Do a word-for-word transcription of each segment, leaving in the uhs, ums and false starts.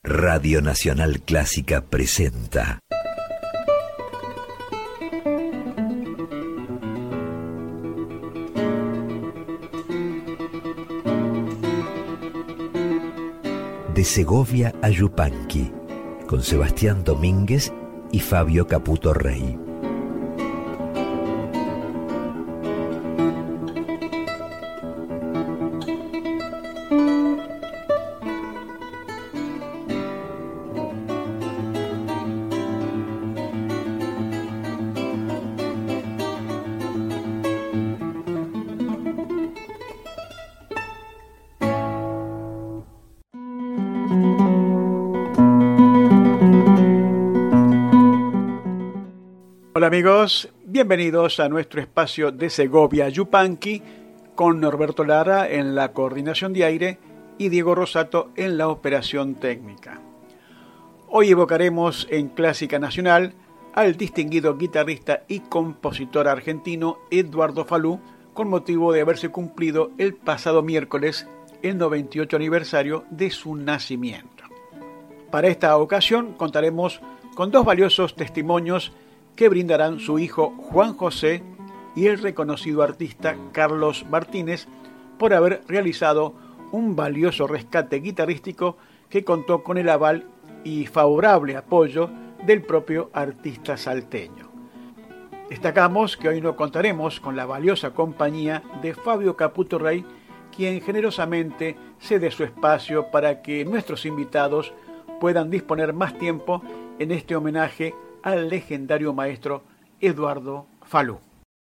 Radio Nacional Clásica presenta De Segovia a Yupanqui, con Sebastián Domínguez y Fabio Caputo Rey. Hola amigos, bienvenidos a nuestro espacio de Segovia Yupanqui con Norberto Lara en la coordinación de aire y Diego Rosato en la operación técnica. Hoy evocaremos en Clásica Nacional al distinguido guitarrista y compositor argentino Eduardo Falú con motivo de haberse cumplido el pasado miércoles el noventa y ocho aniversario de su nacimiento. Para esta ocasión contaremos con dos valiosos testimonios que brindarán su hijo Juan José y el reconocido artista Carlos Martínez por haber realizado un valioso rescate guitarrístico que contó con el aval y favorable apoyo del propio artista salteño. Destacamos que hoy no contaremos con la valiosa compañía de Fabio Caputo Rey, quien generosamente cede su espacio para que nuestros invitados puedan disponer más tiempo en este homenaje al legendario maestro Eduardo Falú.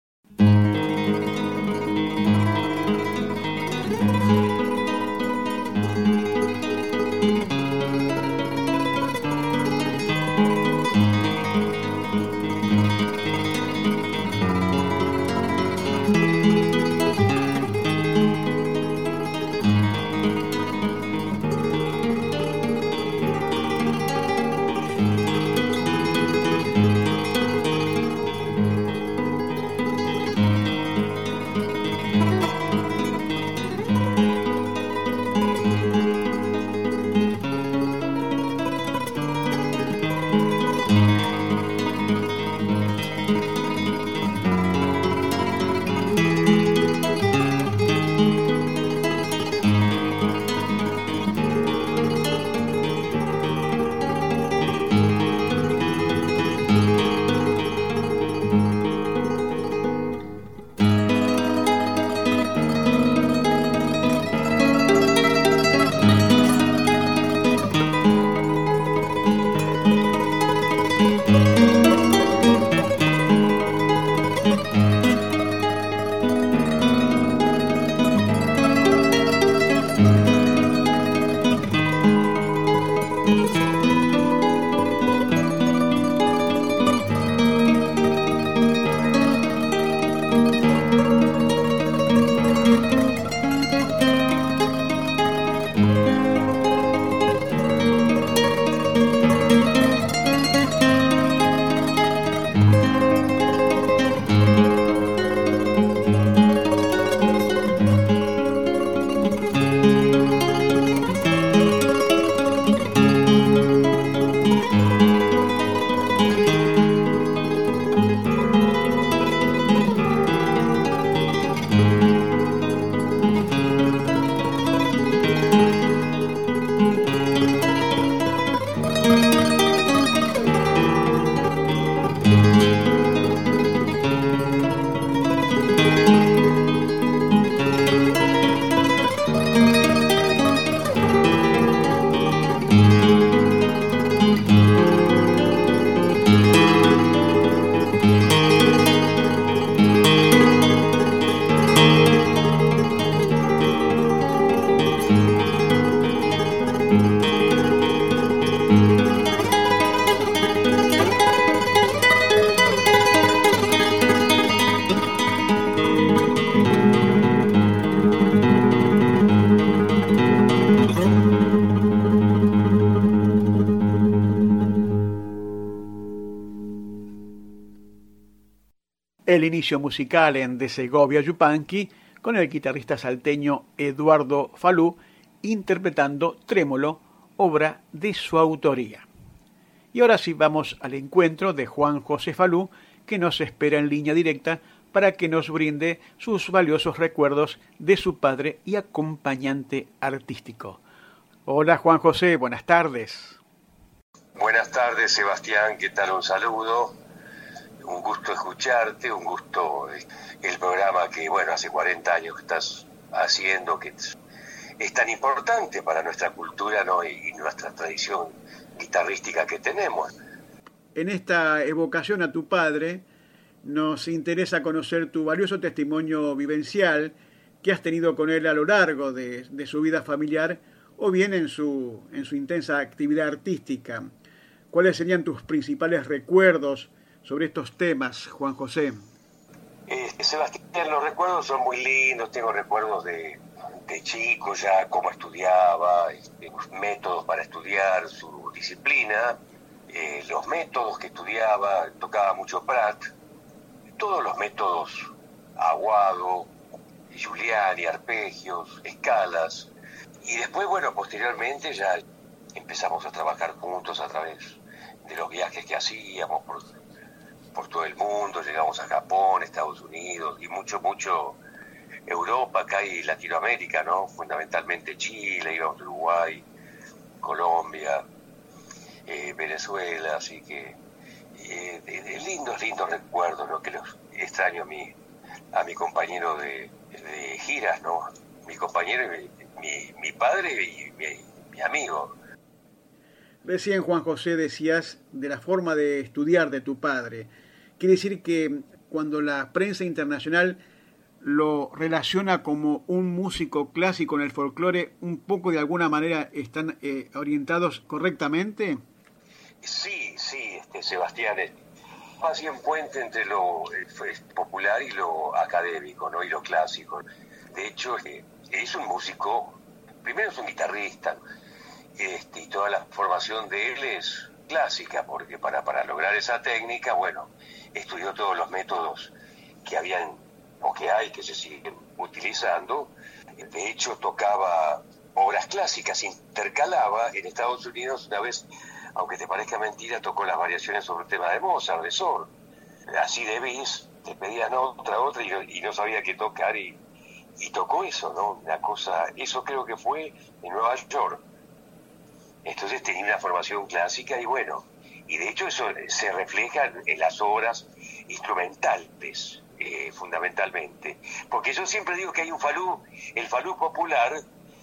el inicio musical en De Segovia Yupanqui con el guitarrista salteño Eduardo Falú interpretando Trémolo, obra de su autoría. Y ahora sí vamos al encuentro de Juan José Falú, que nos espera en línea directa para que nos brinde sus valiosos recuerdos de su padre y acompañante artístico. Hola Juan José, buenas tardes. Buenas tardes Sebastián, ¿qué tal? Un saludo, un gusto escucharte, un gusto el programa que, bueno, hace cuarenta años que estás haciendo, que es tan importante para nuestra cultura, ¿no? y nuestra tradición guitarrística que tenemos. En esta evocación a tu padre, nos interesa conocer tu valioso testimonio vivencial que has tenido con él a lo largo de, de su vida familiar o bien en su, en su intensa actividad artística. ¿Cuáles serían tus principales recuerdos sobre estos temas, Juan José? Eh, Sebastián, los recuerdos son muy lindos, tengo recuerdos de, de chico ya, cómo estudiaba, los métodos para estudiar, su disciplina, eh, los métodos que estudiaba, tocaba mucho Prat, todos los métodos, aguado, Giuliani, arpegios, escalas, y después, bueno, posteriormente ya empezamos a trabajar juntos a través de los viajes que hacíamos por, por todo el mundo, llegamos a Japón, Estados Unidos y mucho, mucho Europa, acá y Latinoamérica, ¿no? Fundamentalmente Chile, íbamos a Uruguay, Colombia, eh, Venezuela, así que eh, de, de lindos, lindos recuerdos, ¿no? Que los extraño a mi, a mi compañero de, de giras, ¿no? Mi compañero, y mi, mi, mi padre y mi, mi amigo. Recién, Juan José, decías de la forma de estudiar de tu padre. Quiere decir que cuando la prensa internacional lo relaciona como un músico clásico en el folclore, un poco de alguna manera están eh, orientados correctamente. Sí, sí, este, Sebastián, hacía un puente entre lo eh, popular y lo académico, ¿no? Y lo clásico. De hecho, eh, es un músico, primero es un guitarrista, Este, y toda la formación de él es clásica, porque para, para lograr esa técnica, bueno, estudió todos los métodos que habían o que hay, que se siguen utilizando. De hecho, tocaba obras clásicas, intercalaba en Estados Unidos una vez, aunque te parezca mentira, tocó las variaciones sobre el tema de Mozart, de Sor. Así de bis, te pedían otra, otra, y no, y no sabía qué tocar, y, y tocó eso, ¿no? Una cosa, eso creo que fue en Nueva York. Entonces tenía una formación clásica y bueno, y de hecho eso se refleja en las obras instrumentales, eh, fundamentalmente. Porque yo siempre digo que hay un falú, el falú popular,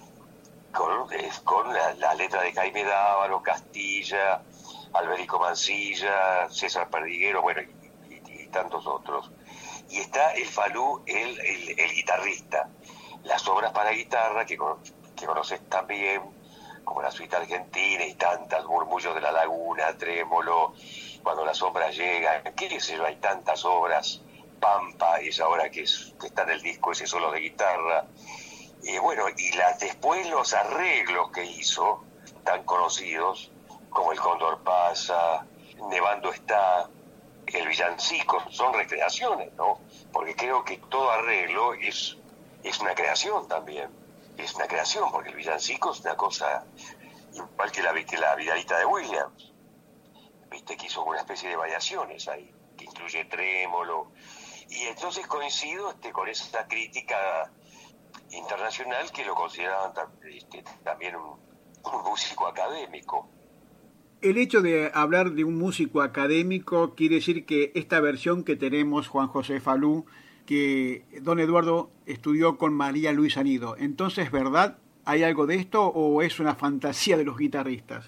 con, eh, con la, la letra de Jaime Dávalo, Castilla, Alberico Mansilla, César Perdiguero, bueno, y, y, y tantos otros. Y está el falú, el, el, el guitarrista, las obras para guitarra que, que conoces también, como la suite argentina y tantas, Murmullos de la Laguna, Trémolo, Cuando las sombras llegan, qué sé yo, hay tantas obras, Pampa, esa obra que, es, que está en el disco, ese solo de guitarra, y bueno, y la, después los arreglos que hizo, tan conocidos, como El Cóndor pasa, Nevando está, El villancico, son recreaciones, ¿no? Porque creo que todo arreglo es, es una creación también. Es una creación, porque el villancico es una cosa igual que la, que la Vidalita de Williams. Viste que hizo una especie de variaciones ahí, que incluye trémolo. Y entonces coincido este, con esa crítica internacional que lo consideraban este, también un, un músico académico. El hecho de hablar de un músico académico quiere decir que esta versión que tenemos, Juan José Falú, que don Eduardo estudió con María Luisa Nido. Entonces, ¿verdad? ¿Hay algo de esto o es una fantasía de los guitarristas?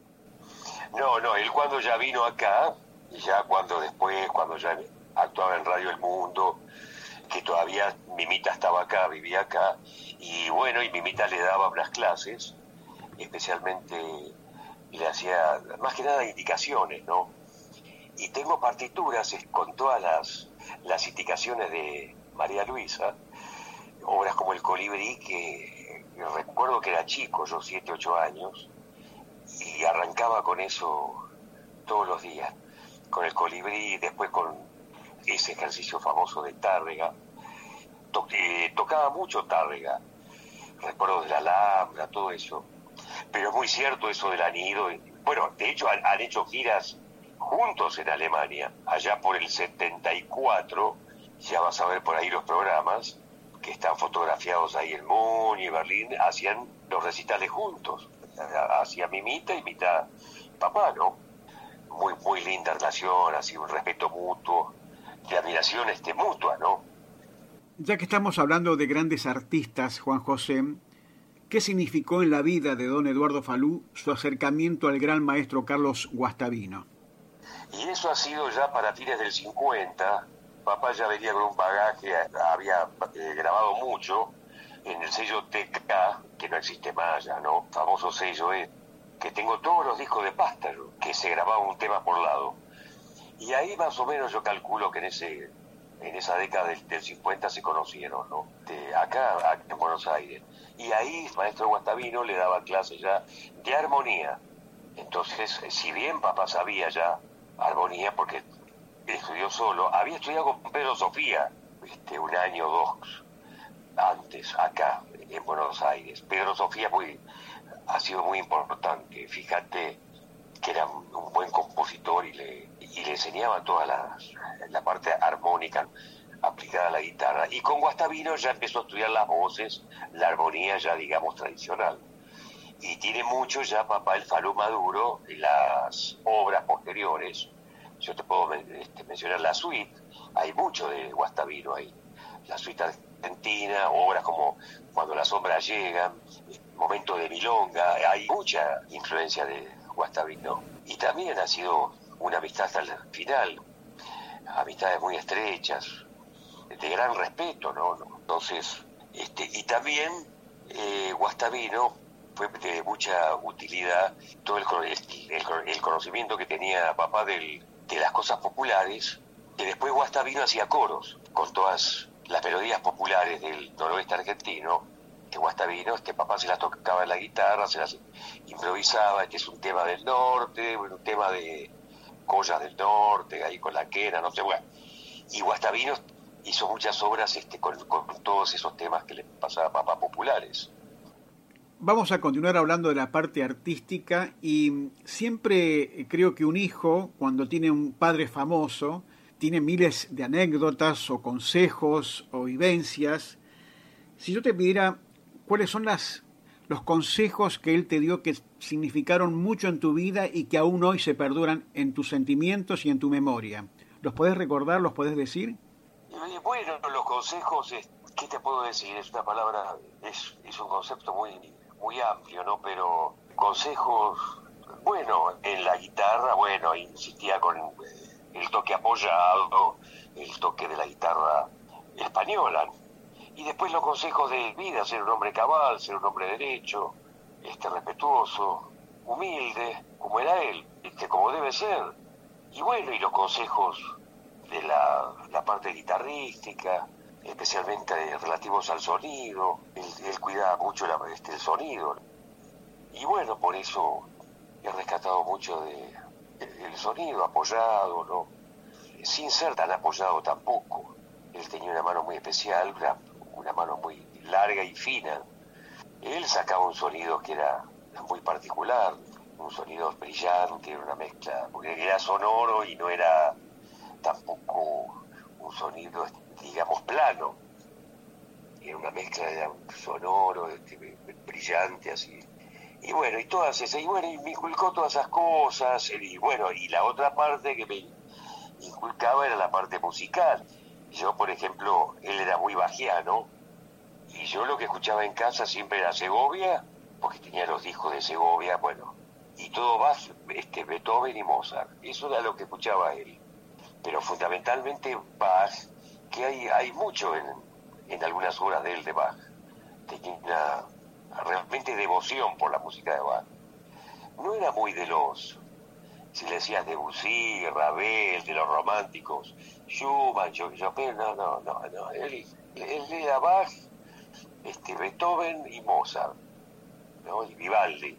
No, no, él cuando ya vino acá, ya cuando después, cuando ya actuaba en Radio El Mundo, que todavía Mimita estaba acá, vivía acá, y bueno, y Mimita le daba unas clases, especialmente le hacía, más que nada, indicaciones, ¿no? Y tengo partituras con todas las, las indicaciones de María Luisa, obras como El Colibrí, que recuerdo que era chico, yo siete, ocho años, y arrancaba con eso todos los días, con El Colibrí, después con ese ejercicio famoso de Tárrega. To- eh, tocaba mucho Tárrega, recuerdo de la Alhambra, todo eso. Pero es muy cierto eso del han ido. Bueno, de hecho han, han hecho giras juntos en Alemania. Allá por el setenta y cuatro, ya vas a ver por ahí los programas que están fotografiados ahí en Múnich y Berlín, hacían los recitales juntos. Hacía Mimita y mitad papá, ¿no? Muy, muy linda relación, así un respeto mutuo, de admiración este, mutua, ¿no? Ya que estamos hablando de grandes artistas, Juan José, ¿qué significó en la vida de don Eduardo Falú su acercamiento al gran maestro Carlos Guastavino? Y eso ha sido ya para fines del cincuenta. Papá ya venía con un bagaje, había eh, grabado mucho en el sello T K, que no existe más ya, ¿no? Famoso sello, eh, que tengo todos los discos de Pástaro, que se grababa un tema por lado. Y ahí más o menos yo calculo que en ese en esa década del, del cincuenta se conocieron, ¿no? De acá, acá en Buenos Aires. Y ahí el maestro Guastavino le daba clases ya de armonía. Entonces, si bien papá sabía ya armonía, porque estudió solo, había estudiado con Pedro Sofía, este, un año o dos antes, acá, en Buenos Aires. Pedro Sofía muy, ha sido muy importante. Fíjate que era un, un buen compositor y le, y le enseñaba toda la, la parte armónica aplicada a la guitarra. Y con Guastavino ya empezó a estudiar las voces, la armonía ya, digamos, tradicional. Y tiene mucho ya papá el Falú Maduro, las obras posteriores. Yo te puedo este, mencionar la suite, hay mucho de Guastavino ahí. La suite argentina, obras como Cuando las sombras llegan, Momento de milonga, hay mucha influencia de Guastavino. Y también ha sido una amistad hasta el final, amistades muy estrechas, de gran respeto, ¿no? Entonces, este, y también eh, Guastavino fue de mucha utilidad, todo el, el, el conocimiento que tenía papá del, de las cosas populares, que después Guastavino hacía coros con todas las melodías populares del noroeste argentino, que Guastavino, este papá se las tocaba en la guitarra, se las improvisaba, este es un tema del norte, un tema de Collas del Norte, ahí con la quena, no sé, bueno. Y Guastavino hizo muchas obras este, con, con todos esos temas que le pasaba a papá populares. Vamos a continuar hablando de la parte artística y siempre creo que un hijo, cuando tiene un padre famoso, tiene miles de anécdotas o consejos o vivencias. Si yo te pidiera cuáles son las, los consejos que él te dio que significaron mucho en tu vida y que aún hoy se perduran en tus sentimientos y en tu memoria, ¿los podés recordar, los podés decir? Bueno, los consejos, ¿qué te puedo decir? Es una palabra, es, es un concepto muy... muy amplio, ¿no? Pero consejos, bueno, en la guitarra, bueno, insistía con el toque apoyado, el toque de la guitarra española. Y después los consejos de vida, ser un hombre cabal, ser un hombre derecho, este respetuoso, humilde, como era él, este, como debe ser. Y bueno, y los consejos de la, la parte guitarrística, especialmente relativos al sonido. Él, él cuidaba mucho la, este, el sonido. Y bueno, por eso he rescatado mucho de, de, del sonido, apoyado, ¿no? Sin ser tan apoyado tampoco. Él tenía una mano muy especial, una, una mano muy larga y fina. Él sacaba un sonido que era muy particular, un sonido brillante, una mezcla, porque era sonoro y no era tampoco un sonido, digamos, plano. Era una mezcla de sonoro, este, brillante, así. Y bueno, y todas esas, y bueno, y me inculcó todas esas cosas, y bueno, y la otra parte que me inculcaba era la parte musical. Yo, por ejemplo, él era muy bajiano, y yo lo que escuchaba en casa siempre era Segovia, porque tenía los discos de Segovia, bueno, y todo Bach, este, Beethoven y Mozart. Eso era lo que escuchaba él. Pero fundamentalmente Bach, que hay, hay mucho en, en algunas obras de él de Bach. Tenía una realmente devoción por la música de Bach. No era muy de los, si le decías Debussy, Ravel, de los románticos, Schumann, Chopin, no, no, no, no. Él, él era Bach, este, Beethoven y Mozart, ¿no? Y Vivaldi.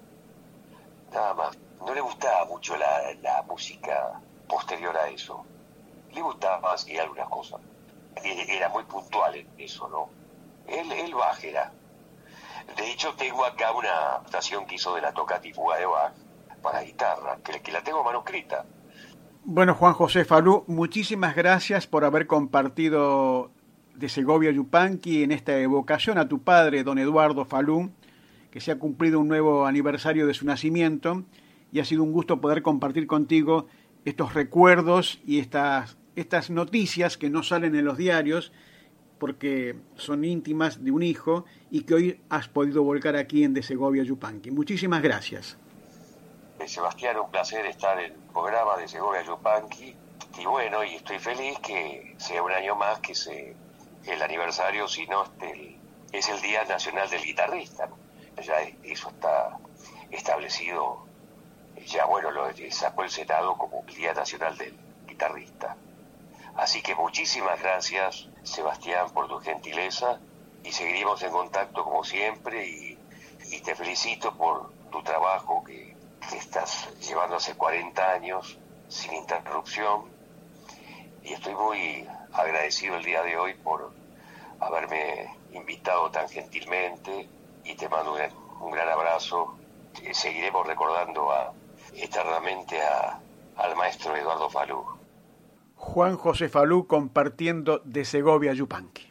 Nada más. No le gustaba mucho la, la música posterior a eso. Le gustaba más que algunas cosas. Era muy puntual en eso, ¿no? Él, él Bach era. De hecho, tengo acá una adaptación que hizo de la Toccata y Fuga de Bach para guitarra, que, que la tengo manuscrita. Bueno, Juan José Falú, muchísimas gracias por haber compartido de Segovia Yupanqui en esta evocación a tu padre, don Eduardo Falú, que se ha cumplido un nuevo aniversario de su nacimiento, y ha sido un gusto poder compartir contigo estos recuerdos y estas, estas noticias que no salen en los diarios, porque son íntimas de un hijo y que hoy has podido volcar aquí en De Segovia Yupanqui. Muchísimas gracias. Sebastián, un placer estar en el programa de Segovia Yupanqui, y bueno, y estoy feliz que sea un año más que se el aniversario, sino este, es el Día Nacional del Guitarrista, ¿no? Ya eso está establecido, ya bueno, lo sacó el Senado como el Día Nacional del Guitarrista. Así que muchísimas gracias, Sebastián, por tu gentileza, y seguiremos en contacto como siempre, y, y te felicito por tu trabajo que que estás llevando hace cuarenta años sin interrupción, y estoy muy agradecido el día de hoy por haberme invitado tan gentilmente, y te mando un, un gran abrazo. Seguiremos recordando a, eternamente a, al maestro Eduardo Falú. Juan José Falú compartiendo De Segovia Yupanqui.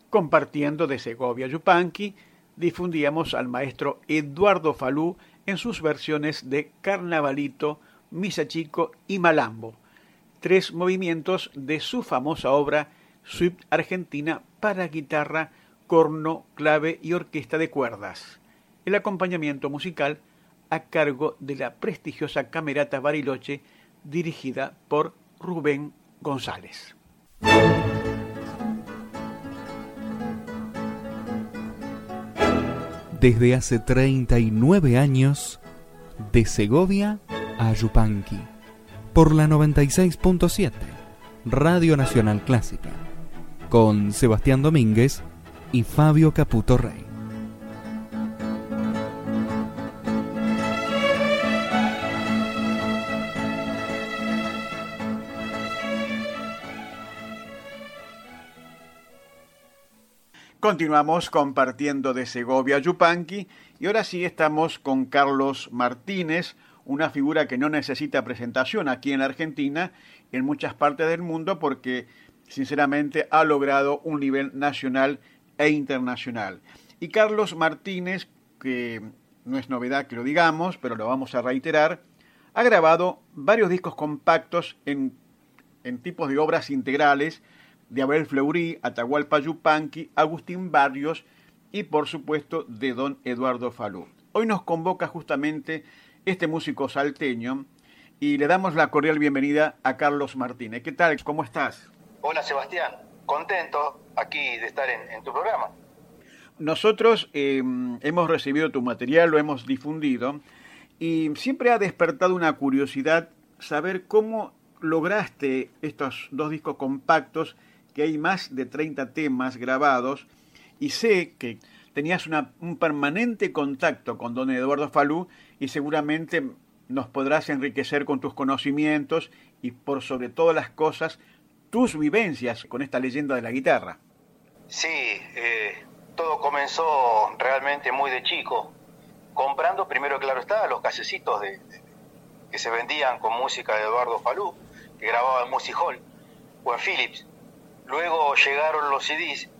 Compartiendo de Segovia Yupanqui, difundíamos al maestro Eduardo Falú en sus versiones de Carnavalito, Misa Chico y Malambo, tres movimientos de su famosa obra Suite Argentina para guitarra, corno, clave y orquesta de cuerdas. El acompañamiento musical a cargo de la prestigiosa Camerata Bariloche, dirigida por Rubén González. Desde hace treinta y nueve años, de Segovia a Yupanqui, por la noventa y seis punto siete, Radio Nacional Clásica, con Sebastián Domínguez y Fabio Caputo Rey. Continuamos compartiendo de Segovia Yupanqui y ahora sí estamos con Carlos Martínez, una figura que no necesita presentación aquí en la Argentina, en muchas partes del mundo, porque sinceramente ha logrado un nivel nacional e internacional. Y Carlos Martínez, que no es novedad que lo digamos, pero lo vamos a reiterar, ha grabado varios discos compactos en, en tipos de obras integrales, de Abel Fleury, Atahualpa Yupanqui, Agustín Barrios y por supuesto de don Eduardo Falú. Hoy nos convoca justamente este músico salteño y le damos la cordial bienvenida a Carlos Martínez. ¿Qué tal? ¿Cómo estás? Hola Sebastián, contento aquí de estar en, en tu programa. Nosotros eh, hemos recibido tu material, lo hemos difundido y siempre ha despertado una curiosidad saber cómo lograste estos dos discos compactos, que hay más de treinta temas grabados, y sé que tenías una, un permanente contacto con don Eduardo Falú y seguramente nos podrás enriquecer con tus conocimientos y por sobre todas las cosas tus vivencias con esta leyenda de la guitarra. Sí, eh, todo comenzó realmente muy de chico, comprando primero, claro está, los casecitos de, de, que se vendían con música de Eduardo Falú, que grababa en Music Hall o en Philips. Luego llegaron los C Ds,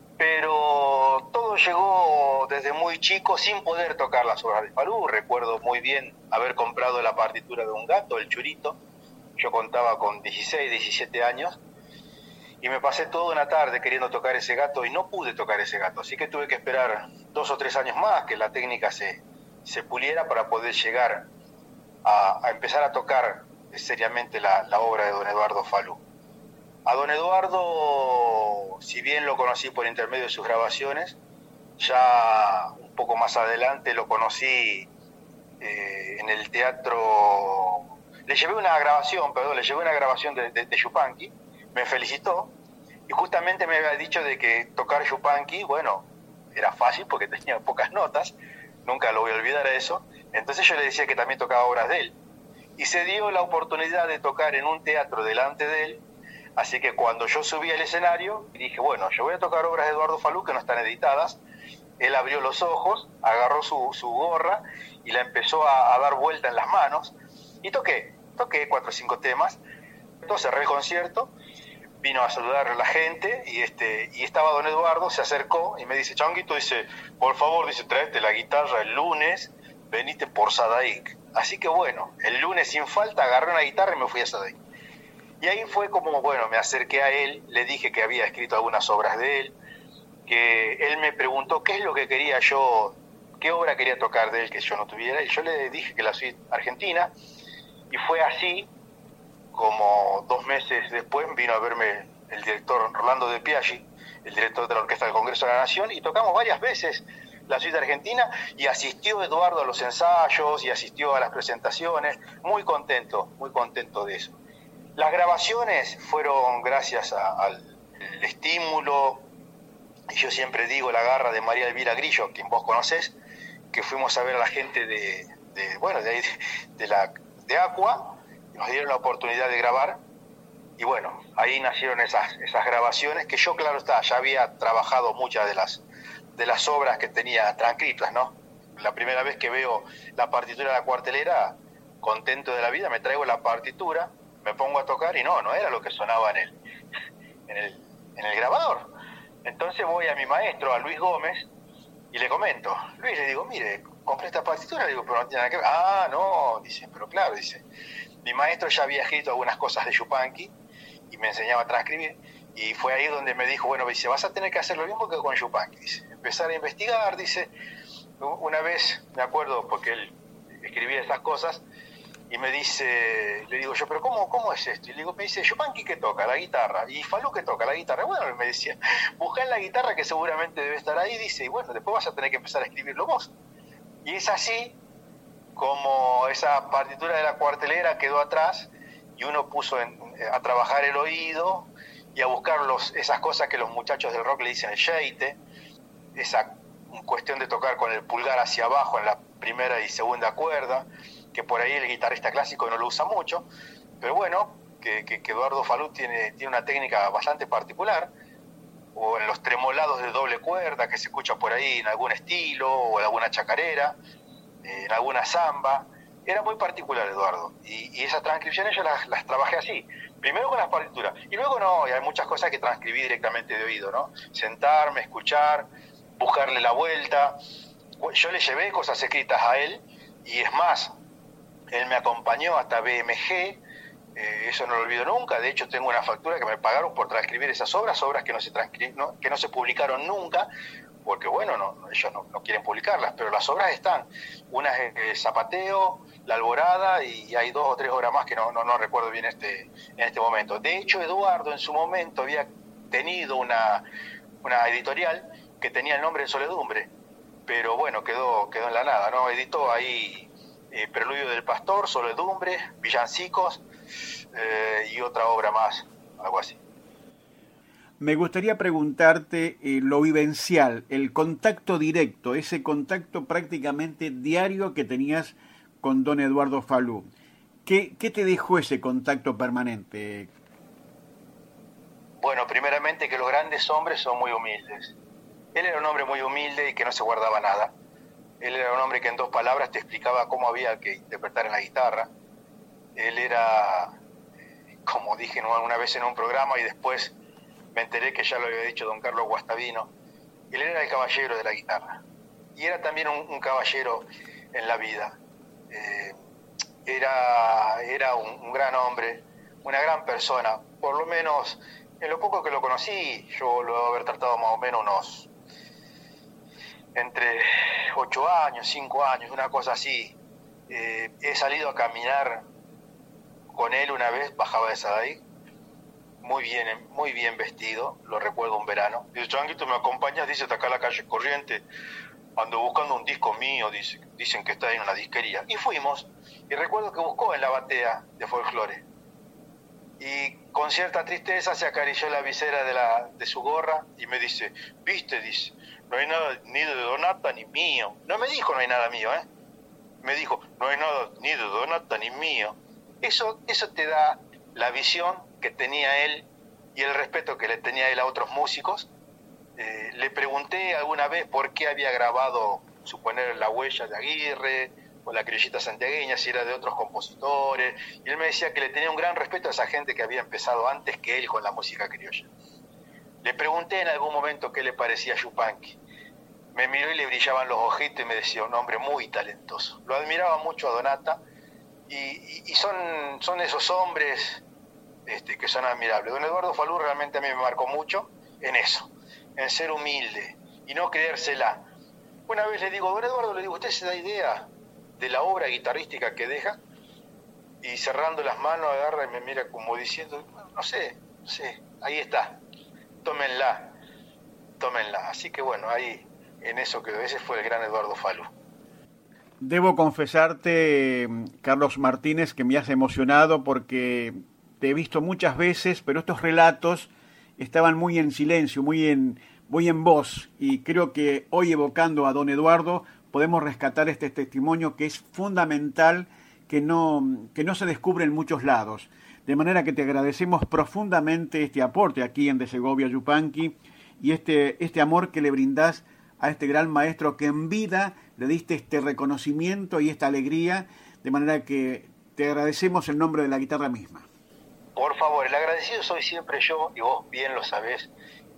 pero todo llegó desde muy chico sin poder tocar las obras de Falú. Recuerdo muy bien haber comprado la partitura de un gato, el Churito. Yo contaba con dieciséis, diecisiete años y me pasé toda una tarde queriendo tocar ese gato y no pude tocar ese gato. Así que tuve que esperar dos o tres años más que la técnica se, se puliera para poder llegar a, a empezar a tocar seriamente la, la obra de don Eduardo Falú. A don Eduardo, si bien lo conocí por intermedio de sus grabaciones, ya un poco más adelante lo conocí eh, en el teatro. Le llevé una grabación, perdón, le llevé una grabación de, de, de Yupanqui, me felicitó y justamente me había dicho de que tocar Yupanqui, bueno, era fácil porque tenía pocas notas, nunca lo voy a olvidar eso. Entonces yo le decía que también tocaba obras de él y se dio la oportunidad de tocar en un teatro delante de él. Así que cuando yo subí al escenario, dije, bueno, yo voy a tocar obras de Eduardo Falú que no están editadas. Él abrió los ojos, agarró su, su gorra y la empezó a, a dar vuelta en las manos. Y toqué, toqué cuatro o cinco temas. Entonces cerré el concierto, vino a saludar a la gente y este y estaba don Eduardo, se acercó y me dice, Changuito, dice, por favor, dice, tráete la guitarra el lunes, venite por Sadaic. Así que bueno, el lunes sin falta agarré una guitarra y me fui a Sadaic. Y ahí fue como, bueno, me acerqué a él, le dije que había escrito algunas obras de él, que él me preguntó qué es lo que quería yo, qué obra quería tocar de él que yo no tuviera, y yo le dije que la Suite Argentina, y fue así como dos meses después vino a verme el director Rolando de Piaggi, el director de la Orquesta del Congreso de la Nación, y tocamos varias veces la Suite Argentina, y asistió Eduardo a los ensayos, y asistió a las presentaciones, muy contento, muy contento de eso. Las grabaciones fueron gracias a, al estímulo, y yo siempre digo la garra de María Elvira Grillo, quien vos conocés, que fuimos a ver a la gente de, de bueno, de ahí, de, la, de Aqua, nos dieron la oportunidad de grabar, y bueno, ahí nacieron esas, esas grabaciones, que yo, claro está, ya había trabajado muchas de las, de las obras que tenía transcritas, ¿no? La primera vez que veo la partitura de la cuartelera, contento de la vida, me traigo la partitura, me pongo a tocar y no, no era lo que sonaba en el, en el, en el grabador. Entonces voy a mi maestro, a Luis Gómez, y le comento. Luis, le digo, mire, compré esta partitura, le digo, pero no tiene nada que ver. Ah, no, dice, pero claro, dice, mi maestro ya había escrito algunas cosas de Yupanqui y me enseñaba a transcribir, y fue ahí donde me dijo, bueno, dice, vas a tener que hacer lo mismo que con Yupanqui, dice, empezar a investigar, dice. Una vez, me acuerdo, porque él escribía estas cosas, y me dice, le digo yo, pero ¿cómo, cómo es esto? Y le digo, me dice, Yupanqui que toca la guitarra, y Falú que toca la guitarra. Bueno, me decía, buscá en la guitarra que seguramente debe estar ahí, dice, y bueno, después vas a tener que empezar a escribirlo vos. Y es así como esa partitura de la cuartelera quedó atrás, y uno puso en, a trabajar el oído, y a buscar los, esas cosas que los muchachos del rock le dicen el sheite, esa cuestión de tocar con el pulgar hacia abajo en la primera y segunda cuerda, que por ahí el guitarrista clásico no lo usa mucho, pero bueno, que, que, que Eduardo Falú tiene, tiene una técnica bastante particular, o en los tremolados de doble cuerda que se escucha por ahí en algún estilo, o en alguna chacarera, en alguna samba. Era muy particular Eduardo, y, y esas transcripciones yo las, las trabajé así, primero con las partituras, y luego no, y hay muchas cosas que transcribí directamente de oído, ¿no? Sentarme, escuchar, buscarle la vuelta. Yo le llevé cosas escritas a él, y es más, él me acompañó hasta B M G, eh, eso no lo olvido nunca. De hecho, tengo una factura que me pagaron por transcribir esas obras, obras que no se transcri- no, que no se publicaron nunca, porque bueno, no, ellos no, no quieren publicarlas, pero las obras están. Una es el Zapateo, La Alborada, y hay dos o tres obras más que no, no, no recuerdo bien este, en este momento. De hecho, Eduardo en su momento había tenido una, una editorial que tenía el nombre de Soledumbre, pero bueno, quedó, quedó en la nada, ¿no? Editó ahí Eh, Preludio del Pastor, Soledumbre, Villancicos, eh, y otra obra más, algo así. Me gustaría preguntarte eh, lo vivencial, el contacto directo, ese contacto prácticamente diario que tenías con don Eduardo Falú. ¿Qué, qué te dejó ese contacto permanente? Bueno, primeramente que los grandes hombres son muy humildes. Él era un hombre muy humilde y que no se guardaba nada. Él era un hombre que en dos palabras te explicaba cómo había que interpretar en la guitarra. Él era, como dije una vez en un programa y después me enteré que ya lo había dicho don Carlos Guastavino, él era el caballero de la guitarra. Y era también un, un caballero en la vida. Eh, era era un, un gran hombre, una gran persona. Por lo menos, en lo poco que lo conocí, yo lo debo haber tratado más o menos unos entre ocho años, cinco años, una cosa así. Eh, he salido a caminar con él una vez, bajaba de Sadaic, muy bien, muy bien vestido, lo recuerdo un verano. Dice, Changuito, ¿me acompañas? Dice, hasta acá a la calle Corriente, ando buscando un disco mío, dice, dicen que está en una disquería. Y fuimos, y recuerdo que buscó en la batea de folclore. Y con cierta tristeza se acarició la visera de, la, de su gorra y me dice, viste, dice, no hay nada ni de Donata ni mío. No me dijo no hay nada mío, ¿eh? Me dijo, no hay nada ni de Donata ni mío. Eso, eso te da la visión que tenía él y el respeto que le tenía él a otros músicos. Eh, le pregunté alguna vez por qué había grabado, suponer, La Huella de Aguirre o La Criollita Santiagueña, si era de otros compositores. Y él me decía que le tenía un gran respeto a esa gente que había empezado antes que él con la música criolla. Le pregunté en algún momento qué le parecía a Yupanqui. Me miró y le brillaban los ojitos y me decía, un hombre muy talentoso. Lo admiraba mucho a Donata y, y, y son, son esos hombres este, que son admirables. Don Eduardo Falú realmente a mí me marcó mucho en eso, en ser humilde y no creérsela. Una vez le digo, don Eduardo, le digo, ¿usted se da idea de la obra guitarrística que deja? Y cerrando las manos agarra y me mira como diciendo, no sé, no sé, ahí está, tómenla, tómenla. Así que bueno, ahí en eso quedó. Ese fue el gran Eduardo Falú. Debo confesarte, Carlos Martínez, que me has emocionado porque te he visto muchas veces, pero estos relatos estaban muy en silencio, muy en, muy en voz, y creo que hoy, evocando a don Eduardo, podemos rescatar este testimonio que es fundamental, que no, que no se descubre en muchos lados. De manera que te agradecemos profundamente este aporte aquí en De Segovia Yupanqui y este, este amor que le brindás a este gran maestro que en vida le diste este reconocimiento y esta alegría, de manera que te agradecemos en nombre de la guitarra misma. Por favor, el agradecido soy siempre yo, y vos bien lo sabés,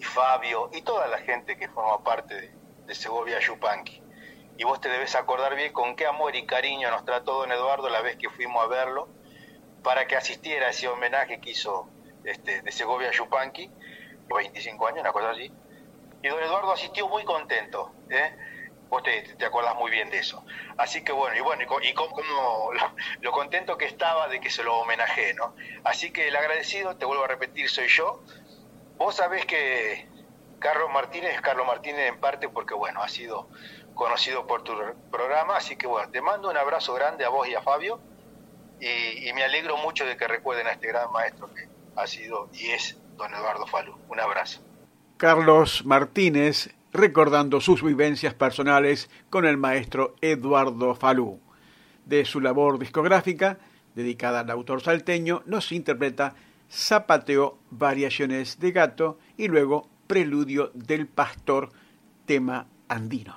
y Fabio y toda la gente que forma parte de, de Segovia Yupanqui. Y vos te debes acordar bien con qué amor y cariño nos trató don Eduardo la vez que fuimos a verlo para que asistiera a ese homenaje que hizo este, de Segovia Yupanqui, veinticinco años, una cosa así. Y don Eduardo asistió muy contento, ¿eh? Vos te, te acordás muy bien de eso. Así que bueno, y bueno, y, y como, como lo, lo contento que estaba de que se lo homenajeé, ¿no? Así que el agradecido, te vuelvo a repetir, soy yo. Vos sabés que Carlos Martínez es Carlos Martínez en parte porque, bueno, ha sido conocido por tu programa, así que bueno, te mando un abrazo grande a vos y a Fabio, y, y me alegro mucho de que recuerden a este gran maestro que ha sido y es don Eduardo Falú. Un abrazo. Carlos Martínez recordando sus vivencias personales con el maestro Eduardo Falú. De su labor discográfica, dedicada al autor salteño, nos interpreta Zapateo, Variaciones de Gato y luego Preludio del Pastor, tema andino.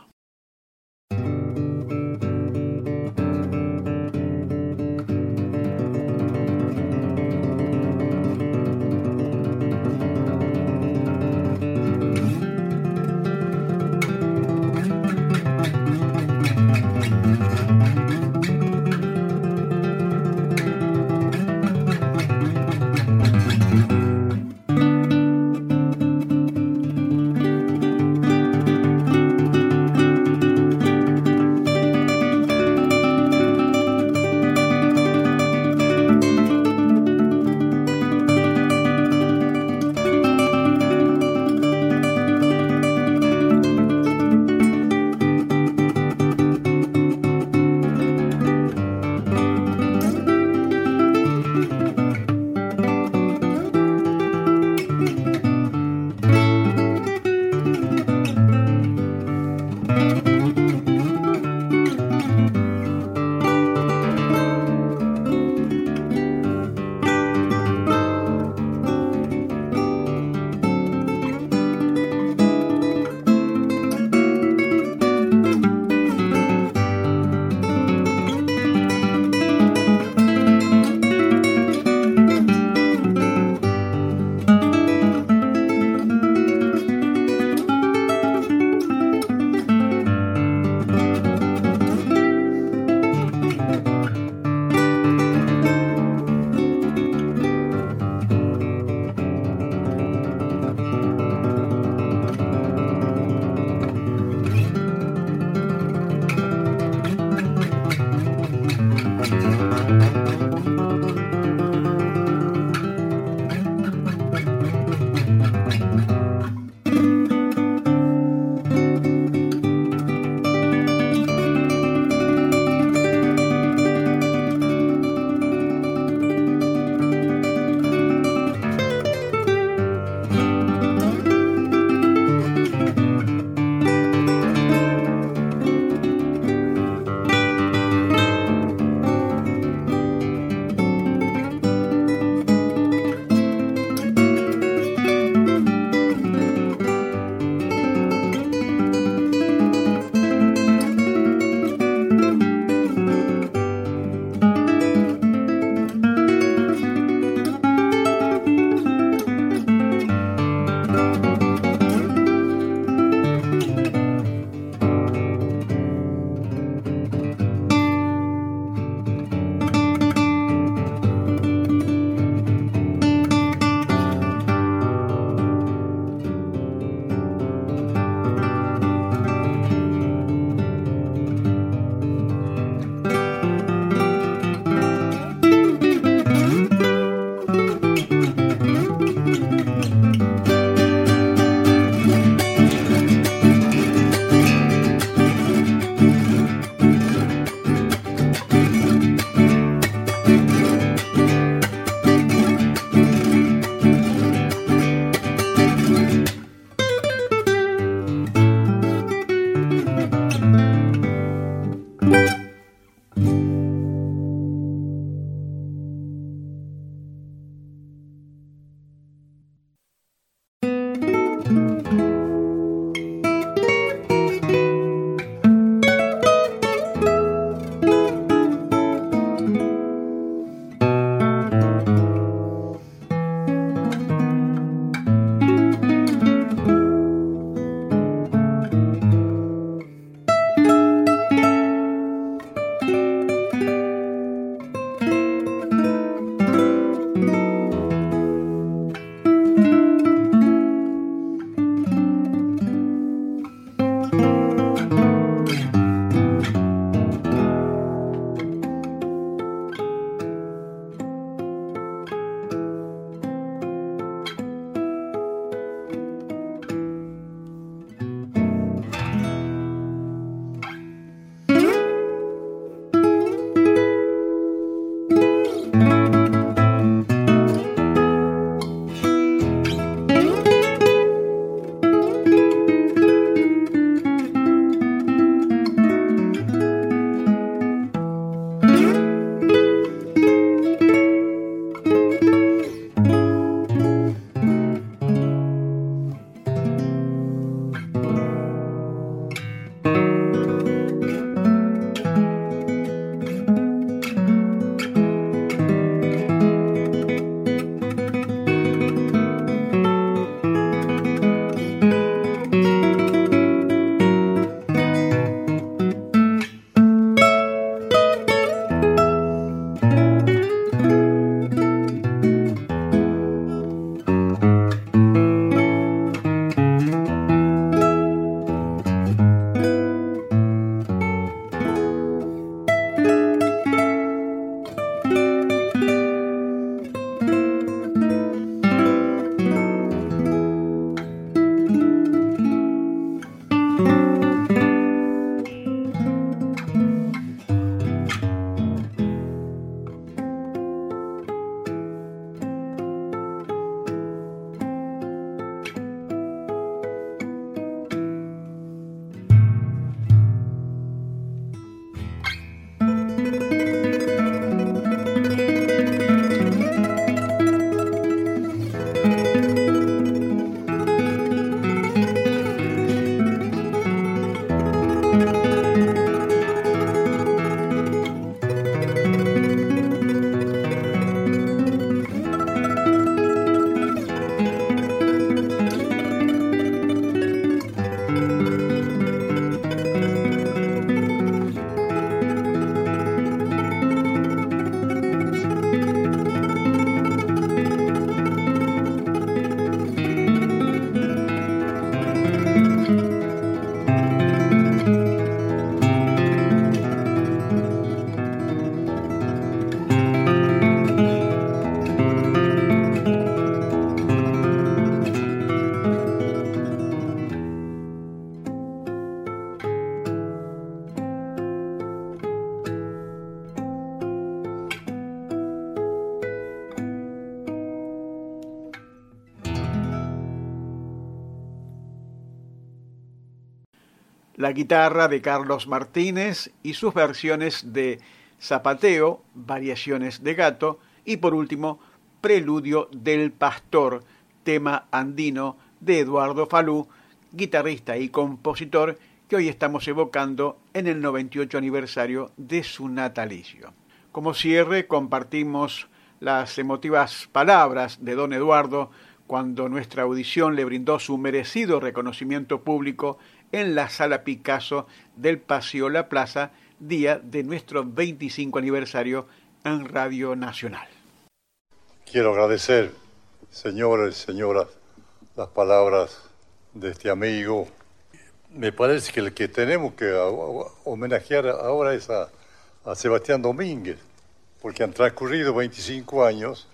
la guitarra de Carlos Martínez y sus versiones de Zapateo, Variaciones de Gato, y por último, Preludio del Pastor, tema andino de Eduardo Falú, guitarrista y compositor que hoy estamos evocando en el noventa y ocho aniversario de su natalicio. Como cierre, compartimos las emotivas palabras de don Eduardo cuando nuestra audición le brindó su merecido reconocimiento público en la Sala Picasso del Paseo La Plaza, día de nuestro veinticinco aniversario en Radio Nacional. Quiero agradecer, señores y señoras, las palabras de este amigo. Me parece que el que tenemos que homenajear ahora es a, a Sebastián Domínguez, porque han transcurrido veinticinco años.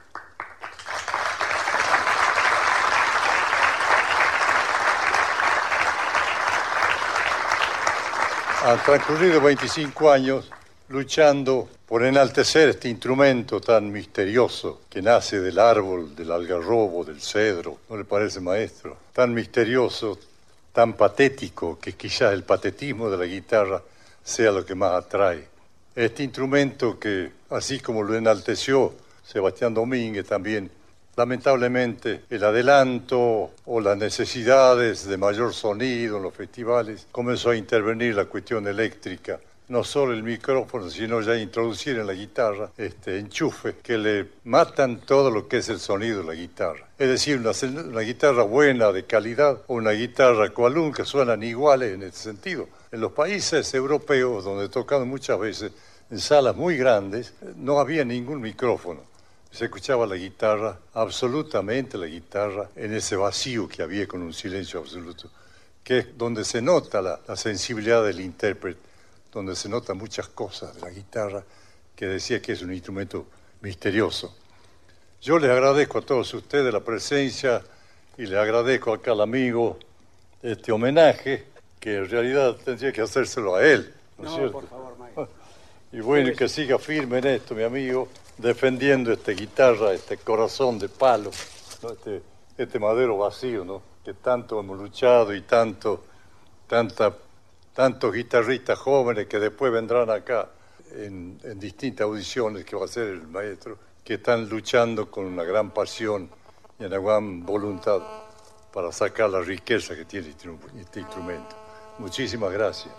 Han transcurrido veinticinco años luchando por enaltecer este instrumento tan misterioso que nace del árbol, del algarrobo, del cedro. ¿No le parece, maestro? Tan misterioso, tan patético, que quizás el patetismo de la guitarra sea lo que más atrae. Este instrumento que, así como lo enalteció Sebastián Domínguez también, lamentablemente el adelanto o las necesidades de mayor sonido en los festivales comenzó a intervenir la cuestión eléctrica. No solo el micrófono, sino ya introducir en la guitarra este enchufe que le matan todo lo que es el sonido de la guitarra. Es decir, una, una guitarra buena, de calidad, o una guitarra cualún, que suenan iguales en ese sentido. En los países europeos, donde he tocado muchas veces, en salas muy grandes, no había ningún micrófono. Se escuchaba la guitarra, absolutamente la guitarra, en ese vacío que había con un silencio absoluto, que es donde se nota la, la sensibilidad del intérprete, donde se notan muchas cosas de la guitarra, que decía que es un instrumento misterioso. Yo les agradezco a todos ustedes la presencia y les agradezco acá al amigo este homenaje, que en realidad tendría que hacérselo a él, ¿no es No, cierto? por favor, maestro. Y bueno, que siga firme en esto, mi amigo, defendiendo esta guitarra, este corazón de palo, ¿no? este, este madero vacío, ¿no? Que tanto hemos luchado y tanto, tanta... tantos guitarristas jóvenes que después vendrán acá en, en distintas audiciones que va a hacer el maestro, que están luchando con una gran pasión y una gran voluntad para sacar la riqueza que tiene este instrumento. Muchísimas gracias.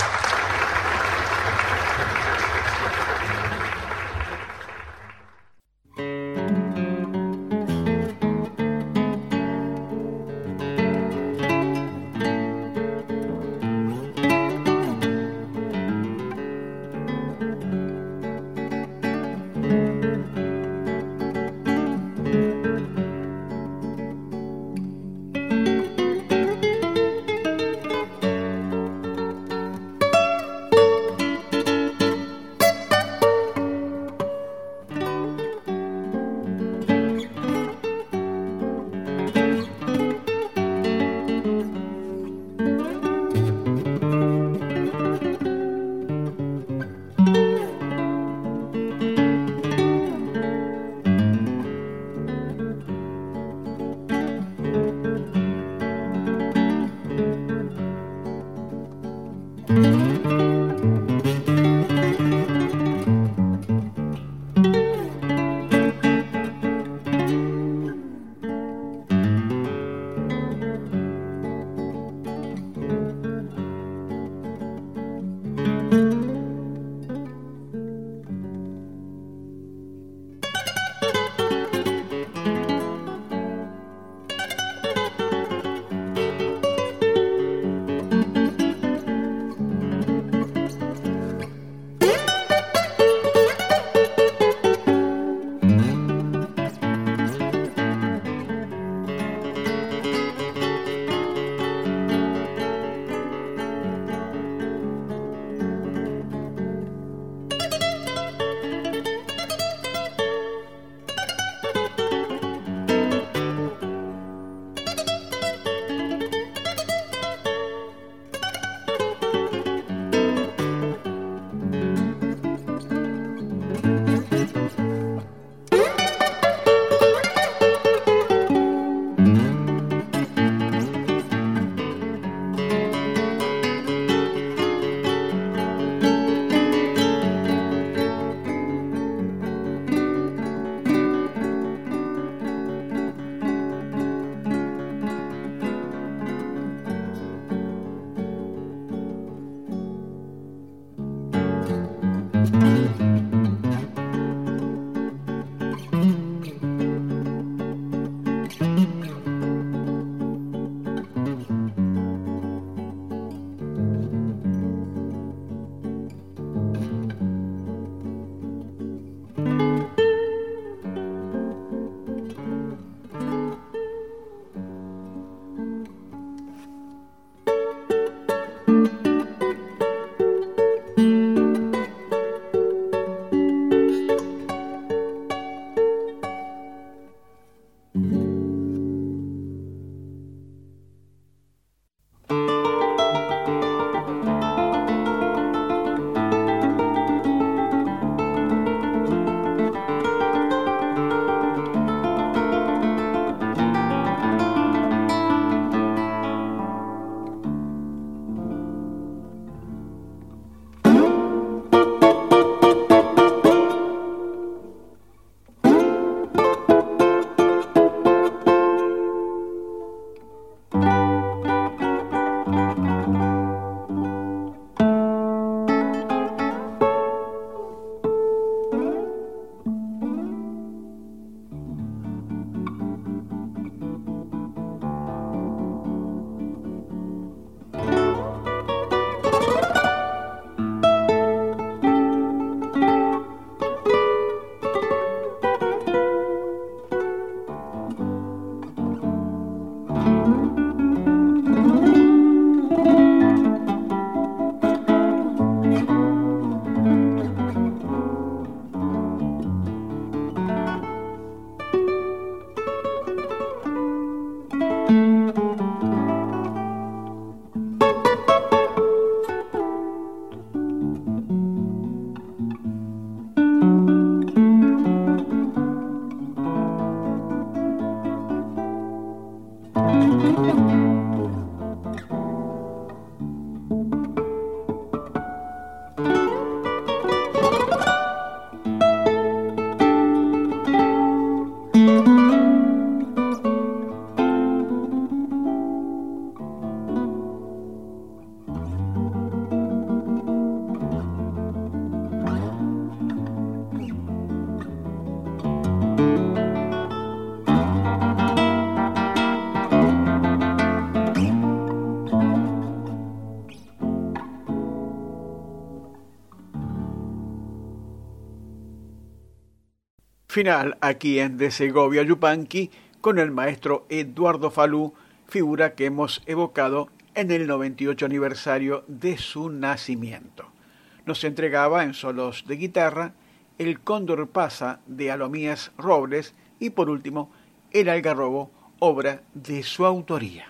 Final aquí en De Segovia Yupanqui con el maestro Eduardo Falú, figura que hemos evocado en el noventa y ocho aniversario de su nacimiento. Nos entregaba en solos de guitarra El Cóndor Pasa de Alomías Robles y por último El Algarrobo, obra de su autoría.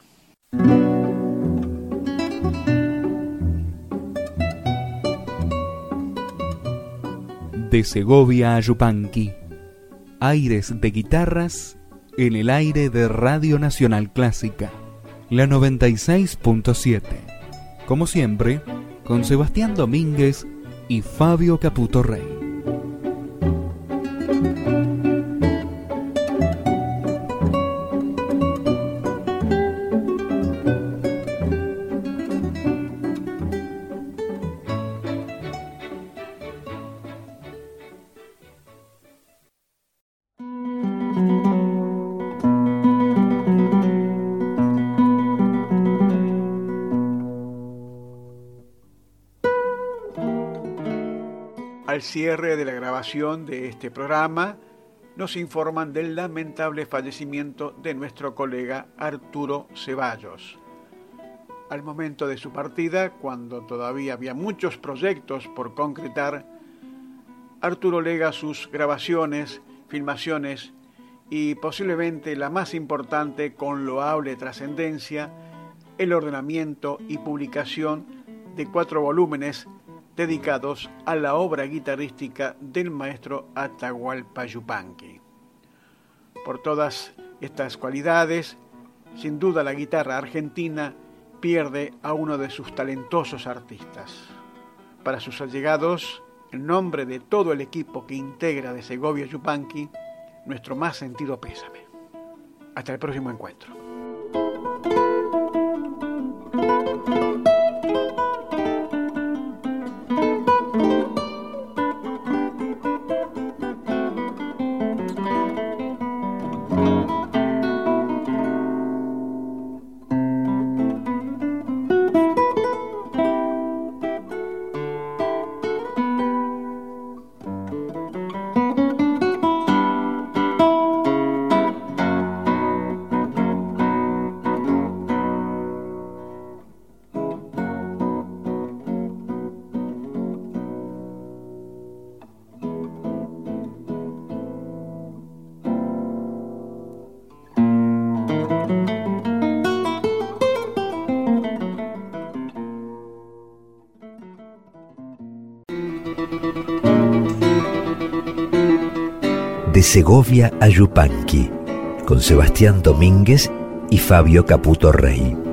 De Segovia a Yupanqui, aires de guitarras en el aire de Radio Nacional Clásica, la noventa y seis punto siete. Como siempre, con Sebastián Domínguez y Fabio Caputo Rey. Al cierre de la grabación de este programa, nos informan del lamentable fallecimiento de nuestro colega Arturo Ceballos. Al momento de su partida, cuando todavía había muchos proyectos por concretar, Arturo lega sus grabaciones, filmaciones y posiblemente la más importante con loable trascendencia, el ordenamiento y publicación de cuatro volúmenes dedicados a la obra guitarrística del maestro Atahualpa Yupanqui. Por todas estas cualidades, sin duda la guitarra argentina pierde a uno de sus talentosos artistas. Para sus allegados, en nombre de todo el equipo que integra De Segovia Yupanqui, nuestro más sentido pésame. Hasta el próximo encuentro. De Segovia a Yupanqui, con Sebastián Domínguez y Fabio Caputo Rey.